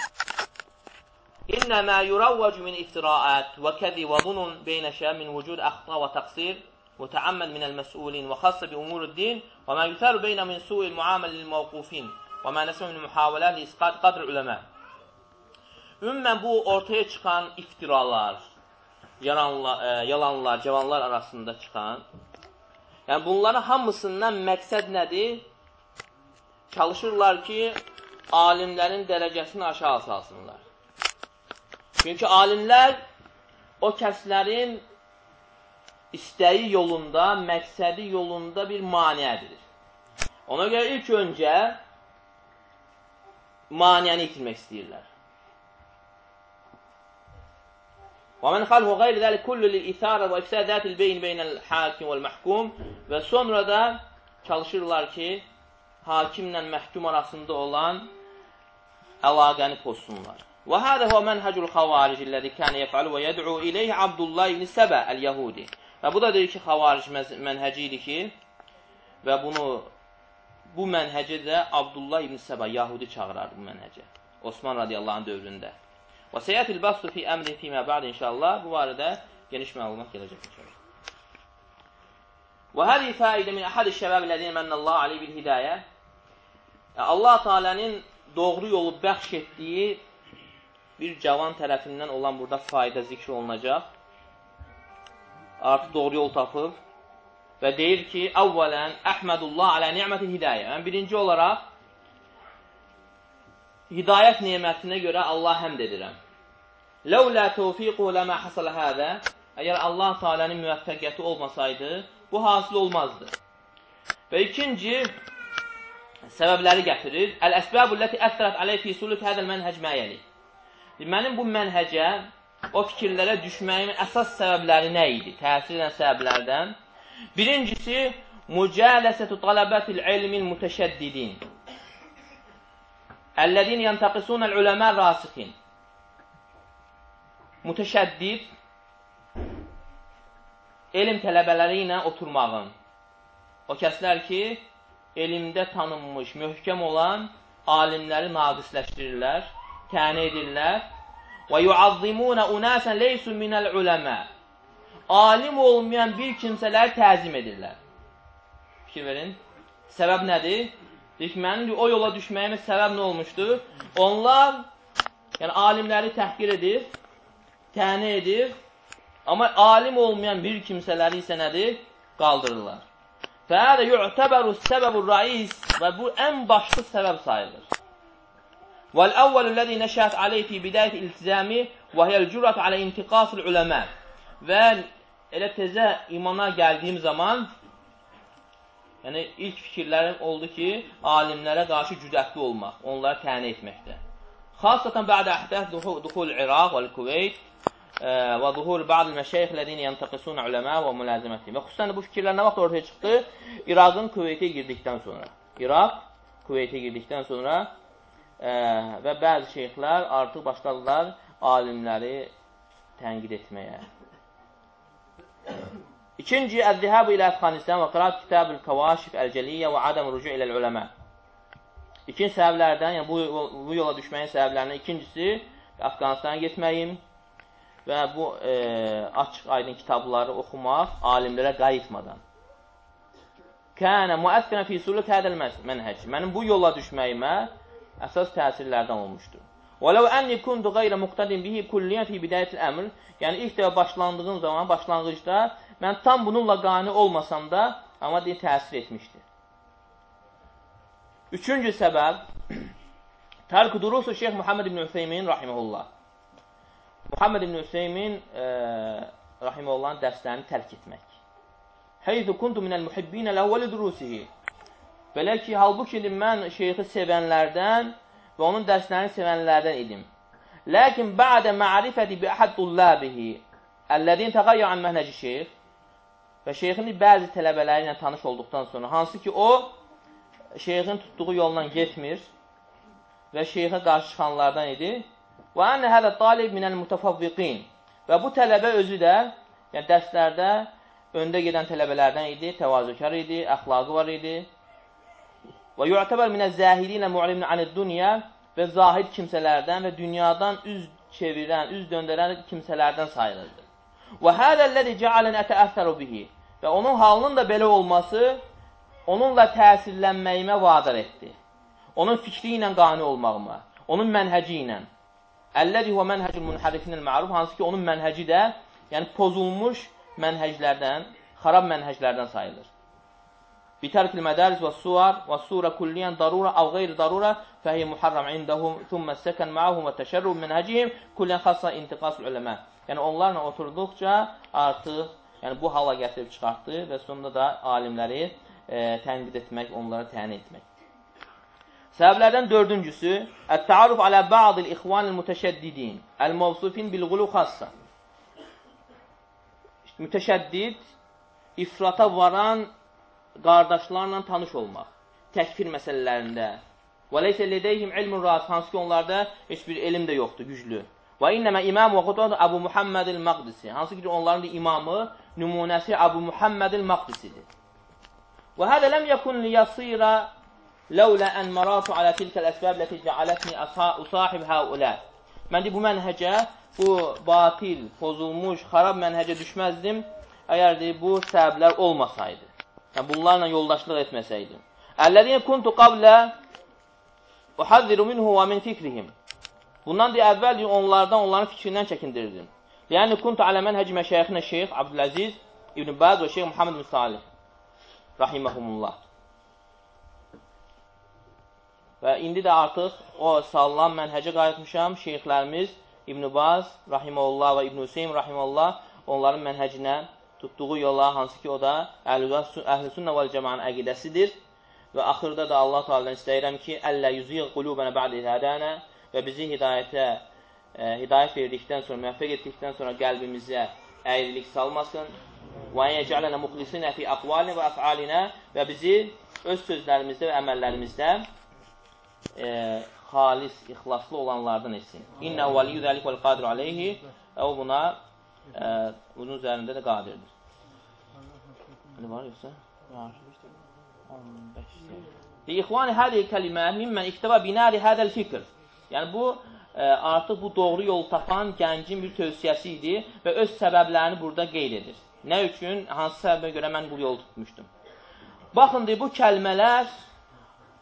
İnnəmə yuravvacu min iftiraat və kəzi və bunun beynəşə min vücud əxta və təqsir və təəmməd minəl məsulin və xassə bi umuruddin və mə yütəru beynə min su'il muaməl lil mavqufin və mə nəsmə min mühavilə li isqat qadr üləmə. Ümumən bu ortaya çıxan iftiralar, yalanlar, e, yalanlar, cavanlar arasında çıxan, yəni bunların hamısından məqsəd nədir? Çalışırlar ki, alimlərin dərəcəsini aşağı salsınlar. Çünki alimlər o kəslərin istəyi yolunda, məqsədi yolunda bir maniədir. Ona görə ilk öncə maniəni itirmək istəyirlər. وَمَنْ خَلْهُ غَيْرِ ذَلِكَ كُلُّ لِلْإِثَارَ وَإِفْسَادِ ذَاتِ الْبَيْنِ بَيْنَ الْحَاكِمِ وَالْمَحْكُومِ Və sonra da çalışırlar ki, hakimlə məhkum arasında olan əlaqəni pozsunlar. وَهَذَا هُوَ مَنْهَجُ الْخَوَارِجِ الَّذِي كَانَ يَفْعَلُ وَيَدْعُو إِلَيْهِ عَبْدُ اللّٰهِ ibn Səbə el-Yahudi. Və bu da deyir ki, xavaric mənhəci idi ki, və bunu bu mənhəcə də Abdullah ibn Səbə, Yahudi çağırardı bu mənhəcə. Osman radiyallahu anh dövründə. Və səyyətil bastu fi əmri fimə ba'd inşallah. Bu barədə geniş məlumat gələcək inşallah. Və hədi faidə min əhədi şəbəb ləzine mənnəllahu aleyh bil hidayə. Allah Teala'nın doğru yolu bəxş etdiyi bir cavan tərəfindən olan burada fayda zikr olunacaq. Artıq doğru yol tapıb və deyir ki, əvvələn əhmədullah alə ni'mətil hidayə. Yəni, birinci olaraq hidayət nemətinə görə Allah həmd edirəm. Ləulə tevfiqu ləmə hasələ hədə Əgər Allah Teala'nın müvəffəqiyyəti olmasaydı, bu hasil olmazdı. Və ikinci səbəbləri gətirir. Əl-əsbəbu ləti əthərət aleyh fi suluk hədəl mənhəc məyəli. Mənim bu mənhəcə, o fikirlərə düşməyimin əsas səbəbləri nə idi? Təsir edən səbəblərdən. Birincisi, mücələsətü talabətil ilmin mütəşəddidin. Əllədin yəntəqisunəl uləmə rasikin. Mütəşəddid, elm tələbələri ilə oturmağın. O kəslər ki, elmdə tanınmış, möhkəm olan alimləri naqisləşdirirlər, təni edirlər. Və yuazzimunə unəsən leysu minəl uləmə. Alim olmayan bir kimsələr təzim edirlər. Fikir verin. Səbəb nədir? Deyik, mənim o yola düşməyimin səbəb nə olmuşdur? Onlar Yəni, alimləri təhqir edir, təni edir, amma alim olmayan bir kimsələri isə nədir? Qaldırırlar. Fəhədə yu'təbəru səbəbur rəis və bu ən başlı səbəb sayılır. Vəl-əvvəlü-ləzi nəşət aleyh fi bidayət iltizami və hiyəl-cürət alə intiqasıl uləmə. Və elə tezə imana gəldiyim zaman, yəni ilk fikirlərim oldu ki, alimlərə qarşı cürətli olmaq, onları təni etməkdə. Xasatan bə'də əhdath duxul İraq vəl-Kuveyt və zuhur bə'd məşəyixlərini yəntəqisun uləmə və müləziməti. Və xüsusən də bu fikirlər nə vaxt ortaya çıxdı? İraqın Kuveytə girdikdən sonra. İraq Kuveytə girdikdən sonra ə, və bəzi şeyxlər artıq başladılar alimləri tənqid etməyə. İkinci, əz-zihəbu ilə Əfqanistan və qırat kitab-ül kəvaşif əl-cəliyyə və adam rücu ilə uləmə. İkinci səbəblərdən, yəni bu, bu yola düşməyin səbəblərindən ikincisi, Əfqanistana getməyim və bu e, açıq aydın kitabları oxumaq alimlərə qayıtmadan. Kənə müəssirən fi suluk hədəl mənhəc. Mənim bu yola düşməyimə əsas təsirlərdən olmuşdur. وَلَوْ أَنِّي كُنْتُ غَيْرَ مُقْتَدٍ بِهِ كُلِّيًا فِي بِدَايَةِ الْأَمْرِ. Yəni ilk dəfə başlandığım zaman, başlanğıcda mən tam bununla qane olmasam da, amma deyə təsir etmişdi. Üçüncü səbəb, tərk durusu Şeyx Muhammed ibn Üseymin rahimehullah. Muhammed ibn Üseymin e, rahimehullahın dərslərini tərk etmək. Heyzu kuntu minəl muhibbinə ləhu və lidurusihi. Belə ki, halbuki mən şeyxi sevənlərdən və onun dərslərini sevənlərdən idim. Lakin bə'də ma'rifəti bi əhəd tullabihi əlləzin təqayyə an mənhəci şeyx və şeyxin bəzi tələbələri ilə tanış olduqdan sonra, hansı ki o şeyxin tutduğu yoldan getmir və şeyxə qarşı çıxanlardan idi. Və ənə hələ talib minəl mutafavviqin. Və bu tələbə özü də, yəni dərslərdə öndə gedən tələbələrdən idi, təvazükar idi, əxlaqı var idi. Və yu'təbər minəl zəhidinə mu'limin anid-dünya və zahid kimsələrdən və dünyadan üz çevirən, üz döndərən kimsələrdən sayılırdı. Və hədəlləzi cəalən ətəəssəru bihi. Və onun halının da belə olması onunla təsirlənməyimə vadar etdi. Onun fikri ilə qane olmağıma, onun mənhəci ilə. Əlləzi huvə mənhəcül munhərifinəl ma'ruf, hansı ki onun mənhəci də, yəni pozulmuş mənhəclərdən, xarab mənhəclərdən sayılır. Bitərkil mədəris və suar və surə kulliyən darura əv qeyri darura fəhiyyə muharram indəhum thumma səkən ma'ahum və təşərrub mənhəcihim kulliyən xassa intiqasul uləmə. Yəni onlarla oturduqca artıq yəni, bu hala gətirib çıxartdı və sonunda da alimləri e, tənqid etmək, onlara təni etmək. Səbəblərdən dördüncüsü, ət-təaruf alə ba'dil ixvanil mütəşəddidin, əl-mavsufin bil-qulu xassa. Mütəşəddid, ifrata varan qardaşlarla tanış olmaq, təkfir məsələlərində. Və leysə ledeyhim ilmun ras, hansı ki onlarda heç bir elm də yoxdur, güclü. Və innəmə imam və qutbə Əbu Muhammedil Maqdisi, hansı ki onların da imamı, nümunəsi Əbu Muhammedil Maqdisidir. Və hədə ləm yəkun liyasira ləulə ən maratu alə tilkəl əsbəb ləti cəalətni usahib həulə. Mən de bu mənhəcə, bu batil, pozulmuş, xarab mənhəcə düşməzdim, əgər de bu səbəblər olmasaydı. Yəni, bunlarla yoldaşlıq etməsəydim. Əlləzine kuntu qablə uhazziru minhu və min fikrihim. Bundan deyə əvvəl onlardan, onların fikrindən çəkindirdim. Yəni, kuntu alə mənhəci məşəyixinə Şeyx Abdüləziz İbn Baz və Şeyx Muhammed bin Salih rahiməhumullah. Və indi də artıq o sallam mənhəcə qayıtmışam. Şeyxlərimiz İbn Baz rahiməhullah və İbn Hüseyin rahiməhullah onların mənhəcinə tutduğu yola, hansı ki o da Əhl-i Sünnə vəl Cəmaənin əqidəsidir. Və axırda da Allah Teala'dan istəyirəm ki, əllə yüzüyq qulubənə bə'də hədənə və bizi hidayətə, e, hidayət verdikdən sonra, müvəffəq etdikdən sonra qəlbimizə əyrilik salmasın. Və yəcələnə muxlisinə fi aqvalinə və əf'alinə və bizi öz sözlərimizdə və əməllərimizdə e, xalis, ixlaslı olanlardan etsin. İnnə vəliyyü zəlik vəl qadir aleyhi və o buna e, bunun üzərində də qadirdir. Ne var yoxsa? Var. on beş. İxvani hədihi kəlimət mimmən iktəbə binəri hədəl fikr. Yəni bu e, artıq bu doğru yol tapan gəncin bir tövsiyəsi idi və öz səbəblərini burada qeyd edir. Nə üçün? Hansı səbəbə görə mən bu yolu tutmuşdum? Baxın, deyir, bu kəlmələr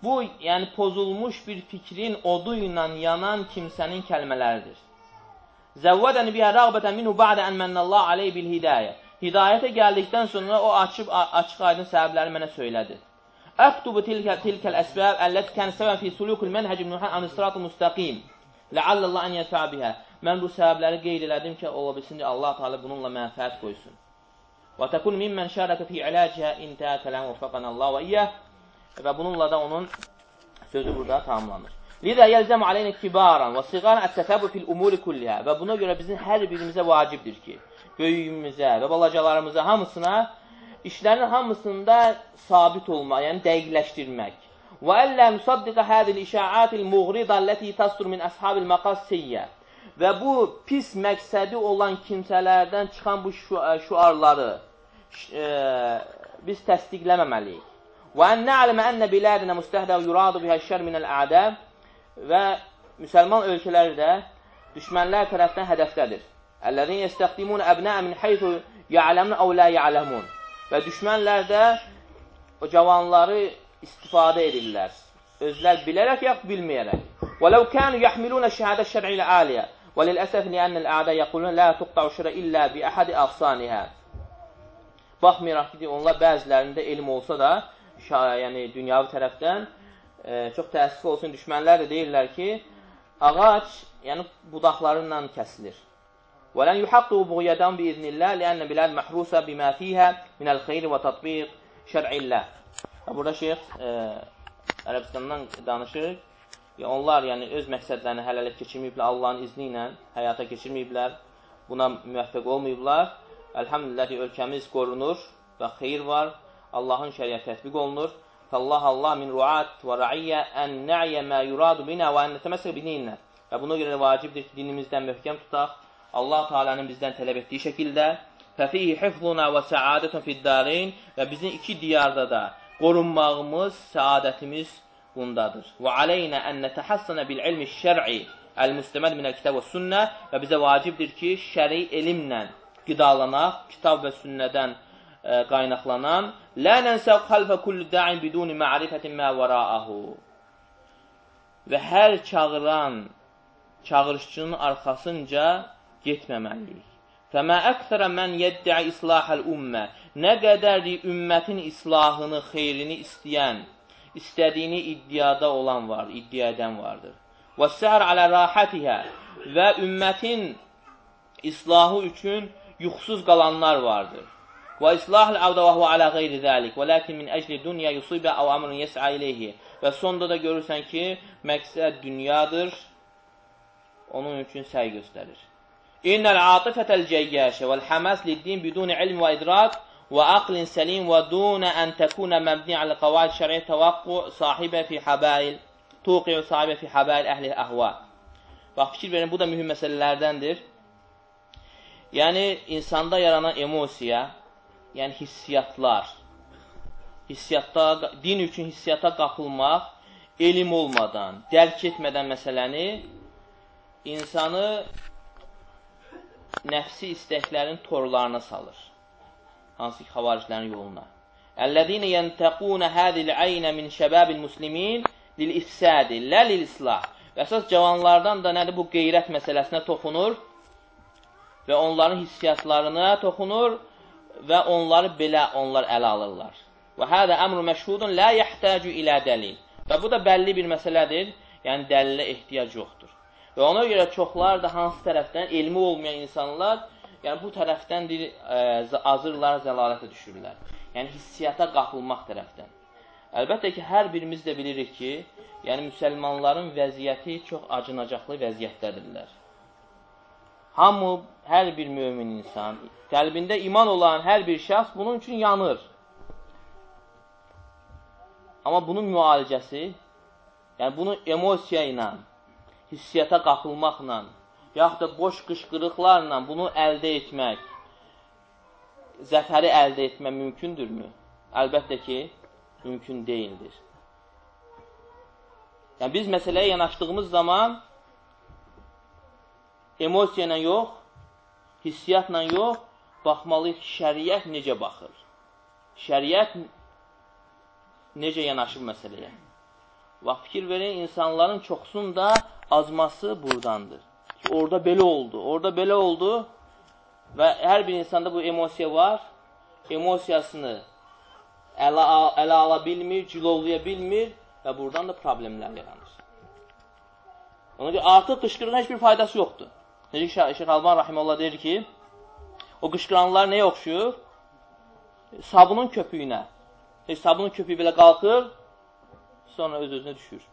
Bu, yəni pozulmuş bir fikrin odu ilə yanan kimsənin kəlmələridir. Zəvvədəni biyyə rəğbətən minhu ba'də ən mənnəllah aleyh bil hidayə. Hidayətə gəldikdən sonra o açıb, açıq aydın səbəbləri mənə söylədi. Əktubu tilkəl əsbəb əlləti kən səvən fi sulukul mənhəc ibnuhən anistratı müstəqim. Ləallallah ən yətfə bihə. Mən bu səbəbləri qeyd elədim ki, ola bilsin ki, Allah Teala bununla mənfəət qoysun. Və təkun mimmən şərəkə fi iləcə intəhə kələm və fəqənəllah və iyyəh. Və bununla da onun sözü burada tamamlanır. Lidə yəlzəmu aleyni kibaran və siğaran ət-tətəbu fil umuri kullihə. Və buna görə bizim hər birimizə vacibdir ki, böyüyümüzə və balacalarımıza hamısına, işlərin hamısında sabit olmaq, yəni dəqiqləşdirmək. Və əllə müsaddiqə hədil işəatil muğrida ləti tasdur min əshabil məqas siyyə. Və bu pis məqsədi olan kimsələrdən çıxan bu şüarları e, biz təsdiqləməməliyik. Və ən nə'ləmə ənə bilədinə müstəhdə və yuradu bihə şər minəl ədə. Və müsəlman ölkələri də düşmənlər tərəfdən hədəfdədir. Əllərin yəstəxdimun əbnəə min heytu ya'ləmun əv lə ya'ləmun. Və düşmənlər də o cavanları istifadə edirlər. Özlər bilərək yaxud bilməyərək. Və ləv kənu yəhmilunə şəhədə şər'i ilə əliyə. Və lil'əsəf liyənnəl ədə yəqulun lə tuqta'u şərə illə bi əhədi əfsanihə. Baxmayaraq ki, onlar bəzilərində elm olsa da, yəni dünyavi tərəfdən e, çox təəssüf olsun, düşmənlər də deyirlər ki, ağac yəni budaqlarından kəsilir. Və lən yuhaqqiu buğyadan bi iznillah li'anna bilal mahrusa bima fiha min al-xeyr və tatbiq şər'illah. Burada şeyx e, Ərəbistandan danışır. Ya, onlar yəni öz məqsədlərini hələlik keçirməyiblər, Allahın izni ilə həyata keçirməyiblər. Buna müvəffəq olmayıblar. Elhamdülillah ki, ölkəmiz qorunur və xeyir var. Allahın şəriəti tətbiq olunur. Fəllah Allah min ruat və ra'iyyə ən nə'yə mə yuradu binə və ən nətəməsəq bininlə. Və buna görə vacibdir ki, dinimizdən möhkəm tutaq. Allah Teala'nın bizdən tələb etdiyi şəkildə. Fəfihi hifzuna və səadətun fiddarin. Və bizim iki diyarda da qorunmağımız, səadətimiz bundadır. Və aleynə ən nətəhəssənə bil ilmi şər'i əl-müstəməd minəl kitab və sünnə. Və bizə vacibdir ki, şəri elmlə qidalanaq, kitab və sünnədən e, qaynaqlanan. Lə nənsəq xalfə kullu da'in biduni ma'rifətin mə vəra'ahu. Və hər çağıran çağırışçının arxasınca getməməliyik. Fəmə əksərə mən yəddə'i islahəl ümmə. Nə qədərdir ümmətin islahını, xeyrini istəyən, istədiyini iddiada olan var, iddia edən vardır. Və səhr alə rahətihə. Və ümmətin islahı üçün yuxusuz qalanlar vardır. Və islahül avda və huvə alə qeyri zəlik. Və ləkin min əcli dünya yusibə əv əmrun yəs'a iləyhi. Və sonda da görürsən ki, məqsəd dünyadır, onun üçün səy göstərir. İnnəl atifətəl cəyyəşə vəl-həməs liddin biduni ilm və idrak və aqlin səlim və dunə ən təkunə məbni alə qavaid şəriət təvəqqu sahibə fi habail, tuqiyu sahibə fi habail əhli əhva. Bax, fikir verin, bu da mühüm məsələlərdəndir. Yəni, insanda yaranan emosiya, yəni hissiyatlar, hissiyatda, din üçün hissiyata qapılmaq, elm olmadan, dərk etmədən məsələni, insanı nəfsi istəklərin torlarına salır. Hansı ki, xavariclərin yoluna. Əllədinə yəntəqunə hədil əynə min şəbəbil muslimin lil-ifsədi, lə lil-islah. Və əsas cavanlardan da nədir? Bu qeyrət məsələsinə toxunur və onların hissiyatlarına toxunur və onları belə onlar ələ alırlar. Və hədə əmru məşhudun lə yəhtəcu ilə dəlil. Və bu da bəlli bir məsələdir, yəni dəlilə ehtiyac yoxdur. Və ona görə çoxlar da hansı tərəfdən, elmi olmayan insanlar, yəni bu tərəfdən e, azırlar, zəlalətə düşürlər. Yəni hissiyata qapılmaq tərəfdən. Əlbəttə ki, hər birimiz də bilirik ki, yəni müsəlmanların vəziyyəti çox acınacaqlı vəziyyətdədirlər. Hamı, hər bir mömin insan, qəlbində iman olan hər bir şəxs bunun üçün yanır. Amma bunun müalicəsi, yəni bunu emosiya ilə, hissiyata qapılmaqla, yaxud da boş qışqırıqlarla bunu əldə etmək, zəfəri əldə etmək mümkündürmü? Əlbəttə ki, mümkün deyildir. Yəni, biz məsələyə yanaşdığımız zaman emosiya ilə yox, hissiyatla yox, baxmalıyıq ki, şəriət necə baxır? Şəriət necə yanaşır məsələyə? Bax, fikir verin, insanların çoxsun da azması buradandır. Ki, orada belə oldu, orada belə oldu və hər bir insanda bu emosiya var. Emosiyasını ələ, ələ ala bilmir, cilovlaya bilmir və buradan da problemlər yaranır. Ona görə artıq qışqırığın heç bir faydası yoxdur. Necə ki, Şeyx Əlban Rahiməllah deyir ki, o qışqıranlar nəyə oxşuyur? Sabunun köpüyünə. Heç sabunun köpüyü belə qalxır, sonra öz-özünə düşür.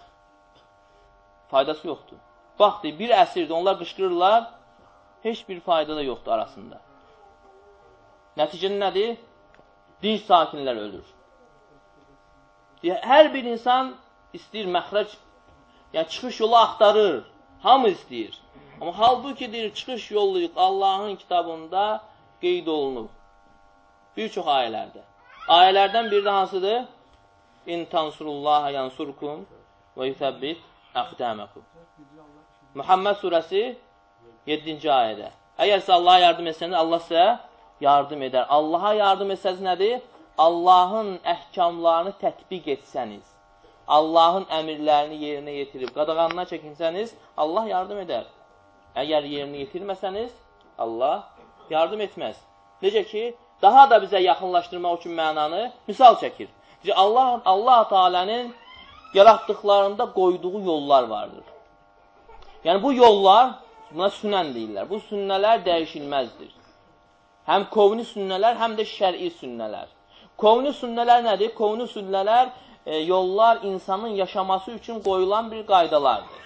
Faydası yoxdur. Bax, deyir, bir əsrdir, onlar qışqırırlar, heç bir fayda da yoxdur arasında. Nəticənin nədir? Dinc sakinlər ölür. Deyir, hər bir insan istəyir məxrəc, yəni çıxış yolu axtarır, hamı istəyir. Amma halbuki deyir, çıxış yolu Allahın kitabında qeyd olunub. Bir çox ayələrdə. Ayələrdən biri də hansıdır? İn tansurullaha yansurkum və yutəbbit əqdəməkum. Muhammed surəsi yeddinci ayədə. Əgər sizə Allaha yardım etsəniz, Allah sizə yardım edər. Allaha yardım etsəniz nədir? Allahın əhkamlarını tətbiq etsəniz, Allahın əmirlərini yerinə yetirib, qadağanına çəkinsəniz, Allah yardım edər. Əgər yerinə yetirməsəniz, Allah yardım etməz. Necə ki, daha da bizə yaxınlaşdırmaq üçün mənanı misal çəkir. Allah, Allah Teala'nın yaratdıqlarında qoyduğu yollar vardır. Yəni bu yollar, buna sünnən deyirlər. Bu sünnələr dəyişilməzdir. Həm kovni sünnələr, həm də şəri sünnələr. Kovni sünnələr nədir? Kovni sünnələr e, yollar insanın yaşaması üçün qoyulan bir qaydalardır.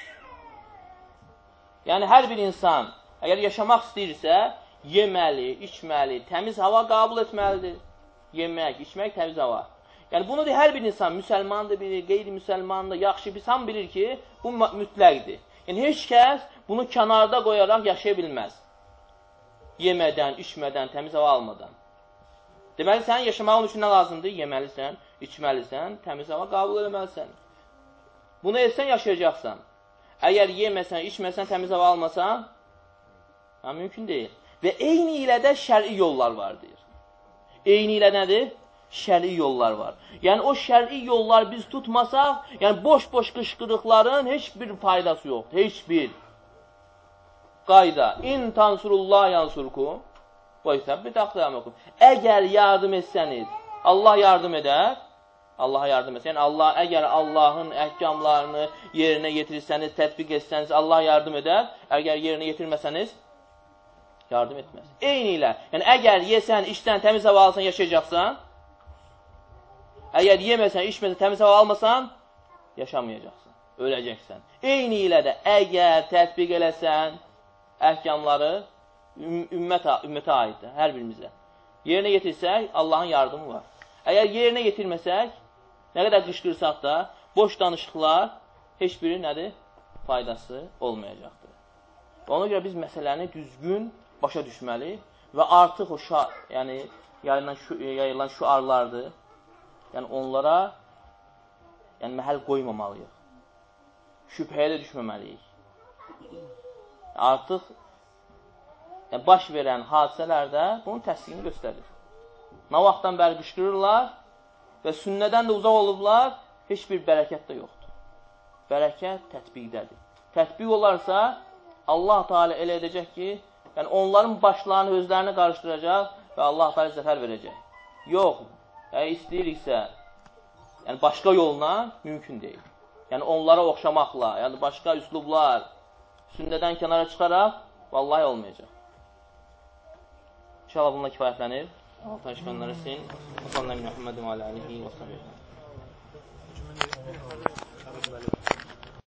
Yəni hər bir insan əgər yaşamaq istəyirsə, yeməli, içməli, təmiz hava qəbul etməlidir. Yemək, içmək, təmiz hava. Yəni bunu da hər bir insan, müsəlmandır bilir, qeyri-müsəlmandır, yaxşı, biz ham bilir ki, bu mütləqdir. Yəni heç kəs bunu kənarda qoyaraq yaşaya bilməz. Yemədən, içmədən, təmiz hava almadan. Deməli, sənin yaşamağın üçün nə lazımdır? Yeməlisən, içməlisən, təmiz hava qəbul etməlisən. Bunu etsən, yaşayacaqsan. Əgər yeməsən, içməsən, təmiz hava almasan, ha, mümkün deyil. Və eyni ilə də şəri yollar var, deyir. Eyni ilə nədir? Şəri yollar var. Yəni, o şəri yollar biz tutmasaq, yəni boş-boş qışqırıqların heç bir faydası yoxdur, heç bir. Qayda, in tansurullah yansurkum, və yutəbbit əqdəməkum. Əgər yardım etsəniz, Allah yardım edər, Allaha yardım etsəniz, yəni Allah, əgər Allahın əhkamlarını yerinə yetirirsəniz, tətbiq etsəniz, Allah yardım edər, əgər yerinə yetirməsəniz, yardım etməz. Eyni ilə, yəni əgər yesən, içsən, təmiz hava alsan, yaşayacaqsan, əgər yeməsən, içməsən, təmiz hava almasan, yaşamayacaqsan, öləcəksən. Eyni ilə də əgər tətbiq eləsən, əhkamları ümmətə, ümmətə aiddir, hər birimizə. Yerinə yetirsək, Allahın yardımı var. Əgər yerinə yetirməsək, nə qədər qışqırsaq da, boş danışıqlar heç biri nədir? Faydası olmayacaqdır. Ona görə biz məsələni düzgün başa düşməli və artıq o şa, yəni, yayılan, şu, yayılan şüarlardır. Yəni onlara yəni, məhəl qoymamalıyıq. Şübhəyə də düşməməliyik. Artıq yəni, baş verən hadisələrdə bunun təsdiqini göstərir. Nə vaxtdan bəri qışqırırlar və sünnədən də uzaq olublar, heç bir bərəkət də yoxdur. Bərəkət tətbiqdədir. Tətbiq olarsa, Allah Teala elə edəcək ki, yəni onların başlarını, özlərini qarışdıracaq və Allah Teala zəfər verəcək. Yox, əgər istəyiriksə, yəni başqa yolla mümkün deyil. Yəni onlara oxşamaqla, yəni başqa üslublar, sünnədən kənara çıxaraq, vallahi olmayacaq. İnşallah bununla kifayətlənir. Allah təşəkkürlər etsin. Sallallahu əleyhi və səlləm və aləlihi və səlləm.